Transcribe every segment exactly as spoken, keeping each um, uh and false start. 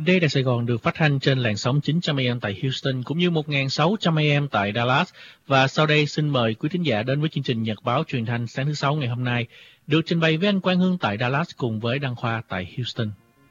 Đây là Sài Gòn được phát thanh trên làn sóng chín trăm A M tại Houston cũng như một nghìn sáu trăm A M tại Dallas. Và sau đây xin mời quý thính giả đến với chương trình Nhật báo truyền thanh sáng thứ Sáu ngày hôm nay, được trình bày với anh Quang Hưng tại Dallas cùng với Đăng Khoa tại Houston.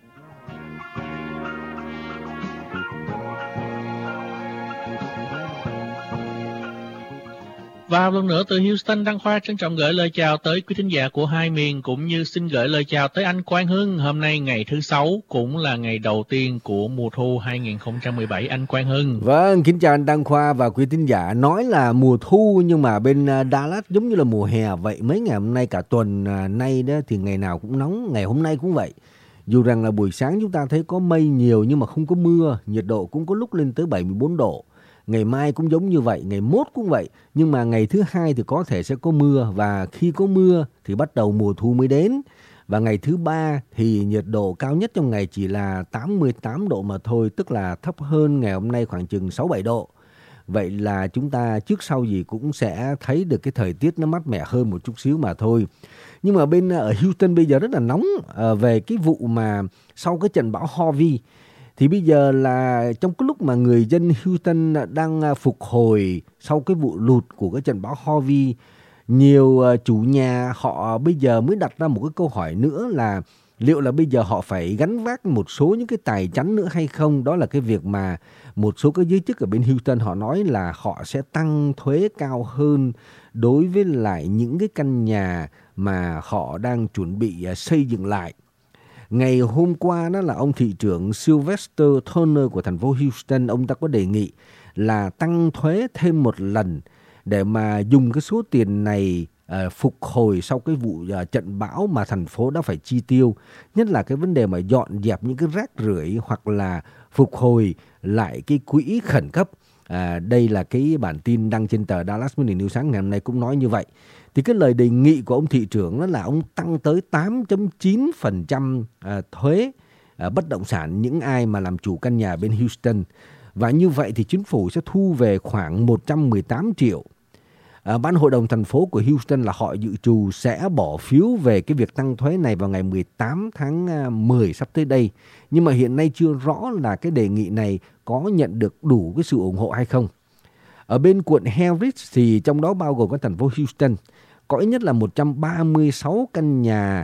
Và lần nữa từ Houston, Đăng Khoa trân trọng gửi lời chào tới quý thính giả của hai miền, cũng như xin gửi lời chào tới anh Quang Hưng. Hôm nay ngày thứ Sáu cũng là ngày đầu tiên của mùa thu hai không một bảy, anh Quang Hưng. Vâng, kính chào anh Đăng Khoa và quý thính giả. Nói là mùa thu nhưng mà bên Dallas giống như là mùa hè vậy. Mấy ngày hôm nay cả tuần nay đó thì ngày nào cũng nóng, ngày hôm nay cũng vậy. Dù rằng là buổi sáng chúng ta thấy có mây nhiều nhưng mà không có mưa, nhiệt độ cũng có lúc lên tới bảy mươi bốn độ. Ngày mai cũng giống như vậy, ngày mốt cũng vậy. Nhưng mà ngày thứ hai thì có thể sẽ có mưa. Và khi có mưa thì bắt đầu mùa thu mới đến. Và ngày thứ ba thì nhiệt độ cao nhất trong ngày chỉ là tám mươi tám độ mà thôi. Tức là thấp hơn ngày hôm nay khoảng chừng sáu bảy độ. Vậy là chúng ta trước sau gì cũng sẽ thấy được cái thời tiết nó mát mẻ hơn một chút xíu mà thôi. Nhưng mà bên ở Houston bây giờ rất là nóng à, về cái vụ mà sau cái trận bão Harvey. Thì bây giờ là trong cái lúc mà người dân Houston đang phục hồi sau cái vụ lụt của cái trận bão Harvey, nhiều chủ nhà họ bây giờ mới đặt ra một cái câu hỏi nữa là liệu là bây giờ họ phải gánh vác một số những cái tài chánh nữa hay không. Đó là cái việc mà một số cái giới chức ở bên Houston họ nói là họ sẽ tăng thuế cao hơn đối với lại những cái căn nhà mà họ đang chuẩn bị xây dựng lại. Ngày hôm qua đó là ông thị trưởng Sylvester Turner của thành phố Houston, ông ta có đề nghị là tăng thuế thêm một lần để mà dùng cái số tiền này uh, phục hồi sau cái vụ uh, trận bão mà thành phố đã phải chi tiêu. Nhất là cái vấn đề mà dọn dẹp những cái rác rưởi hoặc là phục hồi lại cái quỹ khẩn cấp. À, đây là cái bản tin đăng trên tờ Dallas Morning News sáng ngày hôm nay cũng nói như vậy. Thì cái lời đề nghị của ông thị trưởng đó là ông tăng tới tám phẩy chín phần trăm à, thuế à, bất động sản những ai mà làm chủ căn nhà bên Houston. Và như vậy thì chính phủ sẽ thu về khoảng một trăm mười tám triệu. À, Ban hội đồng thành phố của Houston là họ dự trù sẽ bỏ phiếu về cái việc tăng thuế này vào ngày mười tám tháng mười sắp tới đây. Nhưng mà hiện nay chưa rõ là cái đề nghị này có nhận được đủ cái sự ủng hộ hay không. Ở bên quận Harris thì trong đó bao gồm các thành phố Houston, có ít nhất là một trăm ba mươi sáu căn nhà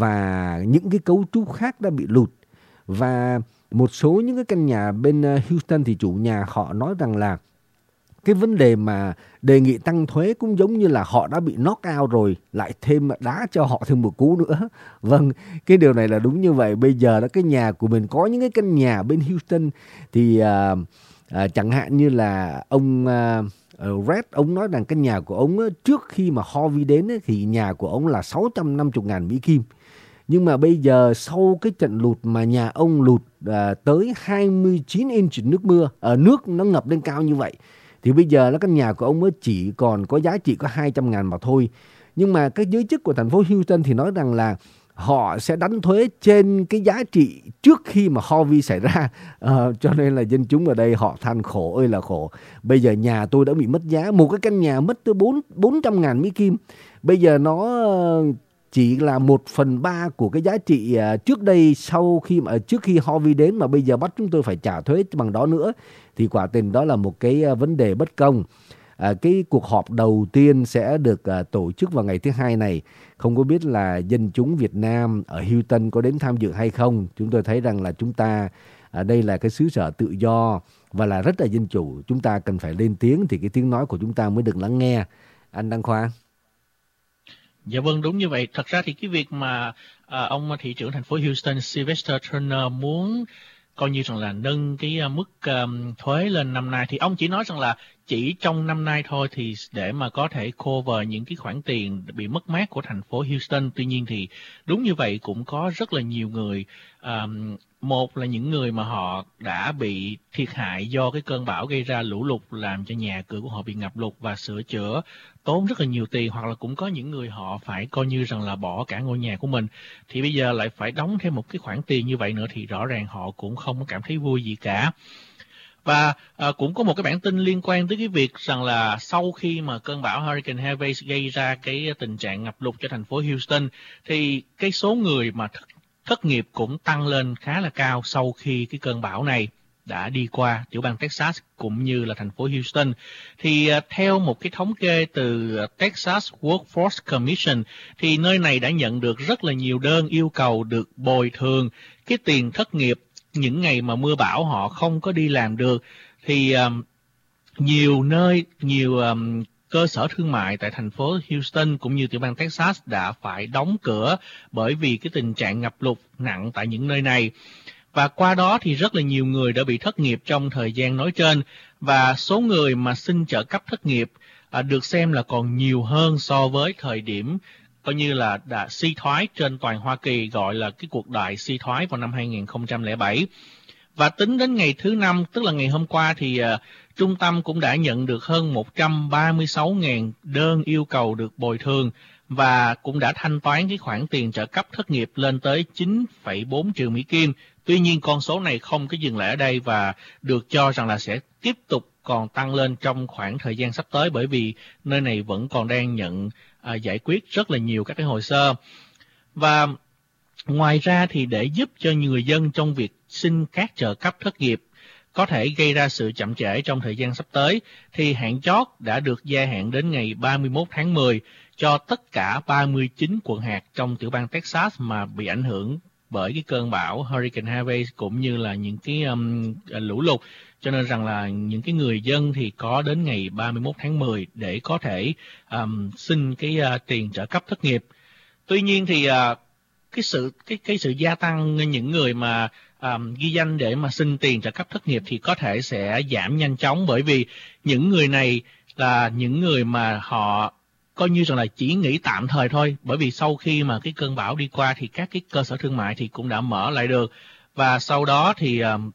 và những cái cấu trúc khác đã bị lụt. Và một số những cái căn nhà bên Houston thì chủ nhà họ nói rằng là cái vấn đề mà đề nghị tăng thuế cũng giống như là họ đã bị knock out rồi, lại thêm đá cho họ thêm một cú nữa. Vâng, cái điều này là đúng như vậy. Bây giờ đó cái nhà của mình có những cái căn nhà bên Houston thì uh, uh, chẳng hạn như là ông uh, Red, ông nói rằng căn nhà của ông uh, trước khi mà Harvey đến uh, thì nhà của ông là sáu trăm năm mươi ngàn Mỹ Kim. Nhưng mà bây giờ sau cái trận lụt mà nhà ông lụt uh, tới hai mươi chín inch nước mưa, uh, nước nó ngập lên cao như vậy, thì bây giờ là căn nhà của ông mới chỉ còn có giá trị có hai trăm ngàn mà thôi. Nhưng mà các giới chức của thành phố Houston thì nói rằng là họ sẽ đánh thuế trên cái giá trị trước khi mà Harvey xảy ra. À, cho nên là dân chúng ở đây họ than khổ ơi là khổ. Bây giờ nhà tôi đã bị mất giá. Một cái căn nhà mất tới bốn trăm ngàn Mỹ Kim. Bây giờ nó chỉ là một phần ba của cái giá trị trước đây sau khi mà trước khi Harvey đến, mà bây giờ bắt chúng tôi phải trả thuế bằng đó nữa. Thì quả tình đó là một cái vấn đề bất công. À, cái cuộc họp đầu tiên sẽ được à, tổ chức vào ngày thứ hai này. Không có biết là dân chúng Việt Nam ở Houston có đến tham dự hay không. Chúng tôi thấy rằng là chúng ta à, đây là cái xứ sở tự do và là rất là dân chủ. Chúng ta cần phải lên tiếng thì cái tiếng nói của chúng ta mới được lắng nghe. Anh Đăng Khoa. Dạ vâng, đúng như vậy. Thật ra thì cái việc mà à, ông thị trưởng thành phố Houston Sylvester Turner muốn coi như rằng là nâng cái uh, mức um, thuế lên năm nay, thì ông chỉ nói rằng là chỉ trong năm nay thôi thì để mà có thể cover những cái khoản tiền bị mất mát của thành phố Houston. Tuy nhiên thì đúng như vậy cũng có rất là nhiều người, um, một là những người mà họ đã bị thiệt hại do cái cơn bão gây ra lũ lụt làm cho nhà cửa của họ bị ngập lụt và sửa chữa tốn rất là nhiều tiền, hoặc là cũng có những người họ phải coi như rằng là bỏ cả ngôi nhà của mình, thì bây giờ lại phải đóng thêm một cái khoản tiền như vậy nữa thì rõ ràng họ cũng không có cảm thấy vui gì cả. Và à, cũng có một cái bản tin liên quan tới cái việc rằng là sau khi mà cơn bão Hurricane Harvey gây ra cái tình trạng ngập lụt cho thành phố Houston, thì cái số người mà thất nghiệp cũng tăng lên khá là cao sau khi cái cơn bão này đã đi qua tiểu bang Texas cũng như là thành phố Houston. Thì uh, theo một cái thống kê từ uh, Texas Workforce Commission thì nơi này đã nhận được rất là nhiều đơn yêu cầu được bồi thường cái tiền thất nghiệp những ngày mà mưa bão họ không có đi làm được. Thì um, nhiều nơi, nhiều um, cơ sở thương mại tại thành phố Houston cũng như tiểu bang Texas đã phải đóng cửa bởi vì cái tình trạng ngập lụt nặng tại những nơi này. Và qua đó thì rất là nhiều người đã bị thất nghiệp trong thời gian nói trên, và số người mà xin trợ cấp thất nghiệp à, được xem là còn nhiều hơn so với thời điểm coi như là đã suy thoái trên toàn Hoa Kỳ, gọi là cái cuộc đại suy thoái vào năm hai nghìn không trăm lẻ bảy. Và tính đến ngày thứ năm, tức là ngày hôm qua, thì uh, trung tâm cũng đã nhận được hơn một trăm ba mươi sáu nghìn đơn yêu cầu được bồi thường và cũng đã thanh toán cái khoản tiền trợ cấp thất nghiệp lên tới chín phẩy bốn triệu Mỹ Kim. Tuy nhiên con số này không có dừng lại ở đây và được cho rằng là sẽ tiếp tục còn tăng lên trong khoảng thời gian sắp tới, bởi vì nơi này vẫn còn đang nhận uh, giải quyết rất là nhiều các cái hồ sơ. Và ngoài ra thì để giúp cho người dân trong việc xin các trợ cấp thất nghiệp có thể gây ra sự chậm trễ trong thời gian sắp tới, thì hạn chót đã được gia hạn đến ngày ba mươi mốt tháng mười cho tất cả ba mươi chín quận hạt trong tiểu bang Texas mà bị ảnh hưởng bởi cái cơn bão Hurricane Harvey cũng như là những cái um, lũ lụt. Cho nên rằng là những cái người dân thì có đến ngày ba mươi mốt tháng mười để có thể um, xin cái uh, tiền trợ cấp thất nghiệp. Tuy nhiên thì uh, cái sự cái cái sự gia tăng những người mà um, ghi danh để mà xin tiền trợ cấp thất nghiệp thì có thể sẽ giảm nhanh chóng, bởi vì những người này là những người mà họ coi như rằng là chỉ nghỉ tạm thời thôi, bởi vì sau khi mà cái cơn bão đi qua thì các cái cơ sở thương mại thì cũng đã mở lại được, và sau đó thì um,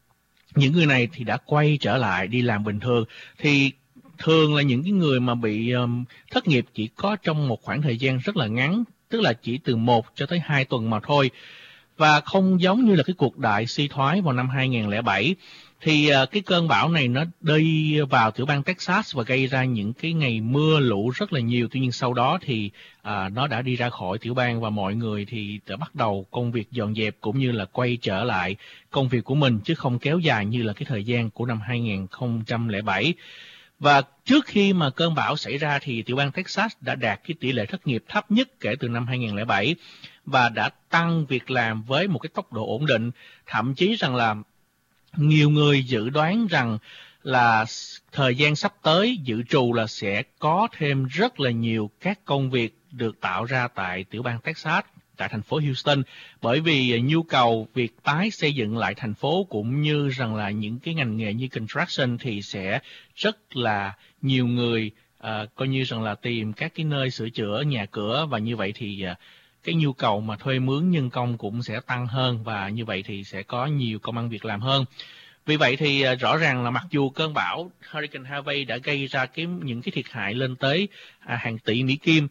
những người này thì đã quay trở lại đi làm bình thường. Thì thường là những cái người mà bị um, thất nghiệp chỉ có trong một khoảng thời gian rất là ngắn, tức là chỉ từ một cho tới hai tuần mà thôi. Và không giống như là cái cuộc đại suy thoái vào năm hai nghìn không trăm lẻ bảy, thì uh, cái cơn bão này nó đi vào tiểu bang Texas và gây ra những cái ngày mưa lũ rất là nhiều. Tuy nhiên sau đó thì uh, nó đã đi ra khỏi tiểu bang và mọi người thì đã bắt đầu công việc dọn dẹp cũng như là quay trở lại công việc của mình, chứ không kéo dài như là cái thời gian của năm hai nghìn không trăm lẻ bảy. Và trước khi mà cơn bão xảy ra thì tiểu bang Texas đã đạt cái tỷ lệ thất nghiệp thấp nhất kể từ năm hai nghìn không trăm lẻ bảy và đã tăng việc làm với một cái tốc độ ổn định. Thậm chí rằng là nhiều người dự đoán rằng là thời gian sắp tới dự trù là sẽ có thêm rất là nhiều các công việc được tạo ra tại tiểu bang Texas, tại thành phố Houston, bởi vì nhu cầu việc tái xây dựng lại thành phố cũng như rằng là những cái ngành nghề như construction thì sẽ rất là nhiều người uh, coi như rằng là tìm các cái nơi sửa chữa nhà cửa, và như vậy thì uh, cái nhu cầu mà thuê mướn nhân công cũng sẽ tăng hơn, và như vậy thì sẽ có nhiều công ăn việc làm hơn. Vì vậy thì uh, rõ ràng là mặc dù cơn bão Hurricane Harvey đã gây ra cái những cái thiệt hại lên tới uh, hàng tỷ Mỹ Kim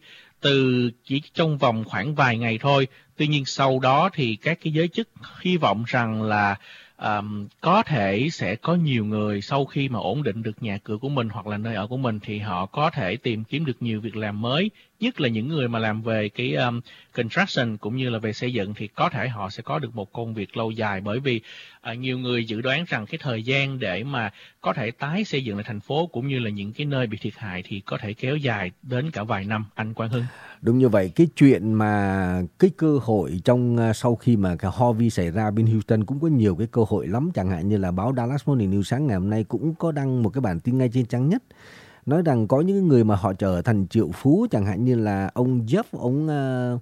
từ chỉ trong vòng khoảng vài ngày thôi, tuy nhiên sau đó thì các cái giới chức hy vọng rằng là um, có thể sẽ có nhiều người sau khi mà ổn định được nhà cửa của mình hoặc là nơi ở của mình thì họ có thể tìm kiếm được nhiều việc làm mới, nhất là những người mà làm về cái um, construction cũng như là về xây dựng thì có thể họ sẽ có được một công việc lâu dài, bởi vì uh, nhiều người dự đoán rằng cái thời gian để mà có thể tái xây dựng lại thành phố cũng như là những cái nơi bị thiệt hại thì có thể kéo dài đến cả vài năm. Anh Quang Hưng. Đúng như vậy, cái chuyện mà cái cơ hội trong sau khi mà cái Harvey xảy ra bên Houston cũng có nhiều cái cơ hội lắm, chẳng hạn như là báo Dallas Morning News sáng ngày hôm nay cũng có đăng một cái bản tin ngay trên trang nhất nói rằng có những người mà họ trở thành triệu phú, chẳng hạn như là ông Jeff, ông uh,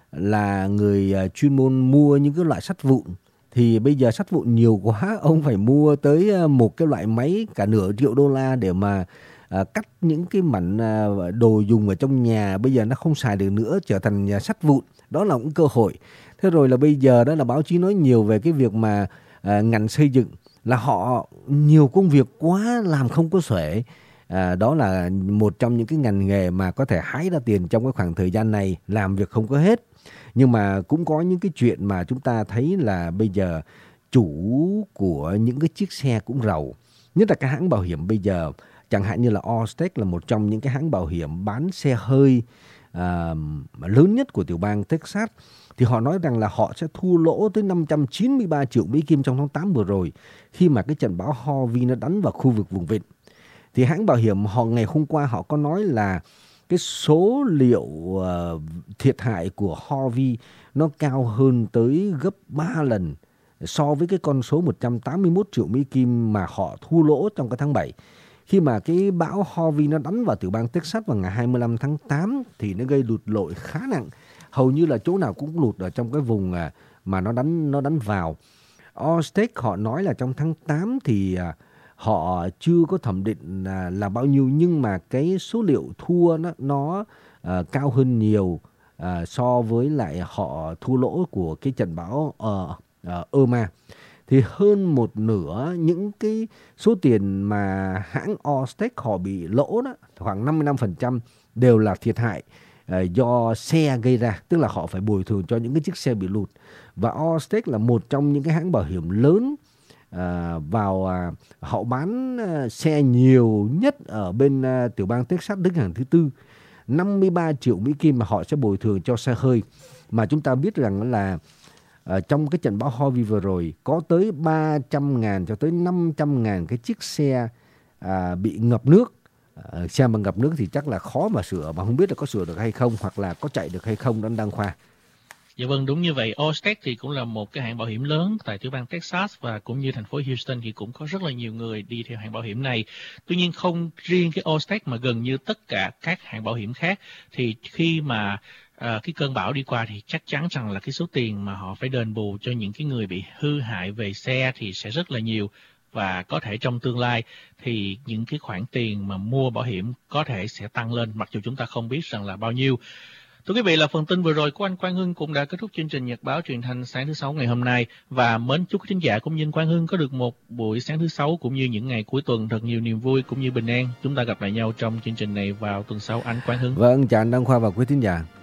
là người uh, chuyên môn mua những cái loại sắt vụn, thì bây giờ sắt vụn nhiều quá, ông phải mua tới uh, một cái loại máy cả nửa triệu đô la để mà À, cắt những cái mảnh à, đồ dùng ở trong nhà bây giờ nó không xài được nữa, trở thành nhà sắt vụn. Đó là một cơ hội. Thế rồi là bây giờ đó là báo chí nói nhiều về cái việc mà à, ngành xây dựng là họ nhiều công việc quá làm không có xuể. À, đó là một trong những cái ngành nghề mà có thể hái ra tiền trong cái khoảng thời gian này, làm việc không có hết. Nhưng mà cũng có những cái chuyện mà chúng ta thấy là bây giờ chủ của những cái chiếc xe cũng rầu. Nhất là cái hãng bảo hiểm bây giờ, chẳng hạn như là Allstate là một trong những cái hãng bảo hiểm bán xe hơi à, lớn nhất của tiểu bang Texas, thì họ nói rằng là họ sẽ thua lỗ tới năm trăm chín mươi ba triệu Mỹ Kim trong tháng tám vừa rồi khi mà cái trận bão Harvey nó đánh vào khu vực vùng vịnh. Thì hãng bảo hiểm họ ngày hôm qua họ có nói là cái số liệu uh, thiệt hại của Harvey nó cao hơn tới gấp ba lần so với cái con số một trăm tám mươi mốt triệu Mỹ Kim mà họ thua lỗ trong cái tháng bảy. Khi mà cái bão Harvey nó đánh vào tiểu bang Texas vào ngày hai mươi lăm tháng tám thì nó gây lụt lội khá nặng. Hầu như là chỗ nào cũng lụt ở trong cái vùng mà nó đánh nó đánh vào. Allstate họ nói là trong tháng tám thì họ chưa có thẩm định là, là bao nhiêu, nhưng mà cái số liệu thua nó, nó uh, cao hơn nhiều uh, so với lại họ thua lỗ của cái trận bão uh, uh, Irma. Thì hơn một nửa những cái số tiền mà hãng Allstate họ bị lỗ đó, khoảng năm mươi lăm phần trăm đều là thiệt hại uh, do xe gây ra, tức là họ phải bồi thường cho những cái chiếc xe bị lụt. Và Allstate là một trong những cái hãng bảo hiểm lớn À, vào à, họ bán à, xe nhiều nhất ở bên à, tiểu bang Texas, đứng hàng thứ tư, năm mươi ba triệu Mỹ Kim mà họ sẽ bồi thường cho xe hơi. Mà chúng ta biết rằng là à, trong cái trận bão Harvey vừa rồi có tới ba trăm ngàn cho tới năm trăm ngàn cái chiếc xe à, bị ngập nước. à, xe mà ngập nước thì chắc là khó mà sửa, mà không biết là có sửa được hay không, hoặc là có chạy được hay không, đó Đăng Khoa. Dạ vâng, đúng như vậy. Allstate thì cũng là một cái hãng bảo hiểm lớn tại tiểu bang Texas, và cũng như thành phố Houston thì cũng có rất là nhiều người đi theo hãng bảo hiểm này. Tuy nhiên không riêng cái Allstate mà gần như tất cả các hãng bảo hiểm khác, thì khi mà à, cái cơn bão đi qua thì chắc chắn rằng là cái số tiền mà họ phải đền bù cho những cái người bị hư hại về xe thì sẽ rất là nhiều. Và có thể trong tương lai thì những cái khoản tiền mà mua bảo hiểm có thể sẽ tăng lên, mặc dù chúng ta không biết rằng là bao nhiêu. Thưa quý vị, là phần tin vừa rồi của anh Quang Hưng cũng đã kết thúc chương trình Nhật báo truyền thanh sáng thứ Sáu ngày hôm nay. Và mến chúc khán giả cũng như anh Quang Hưng có được một buổi sáng thứ Sáu cũng như những ngày cuối tuần thật nhiều niềm vui cũng như bình an. Chúng ta gặp lại nhau trong chương trình này vào tuần sau, anh Quang Hưng. Vâng, chào anh Đăng Khoa và quý thính giả.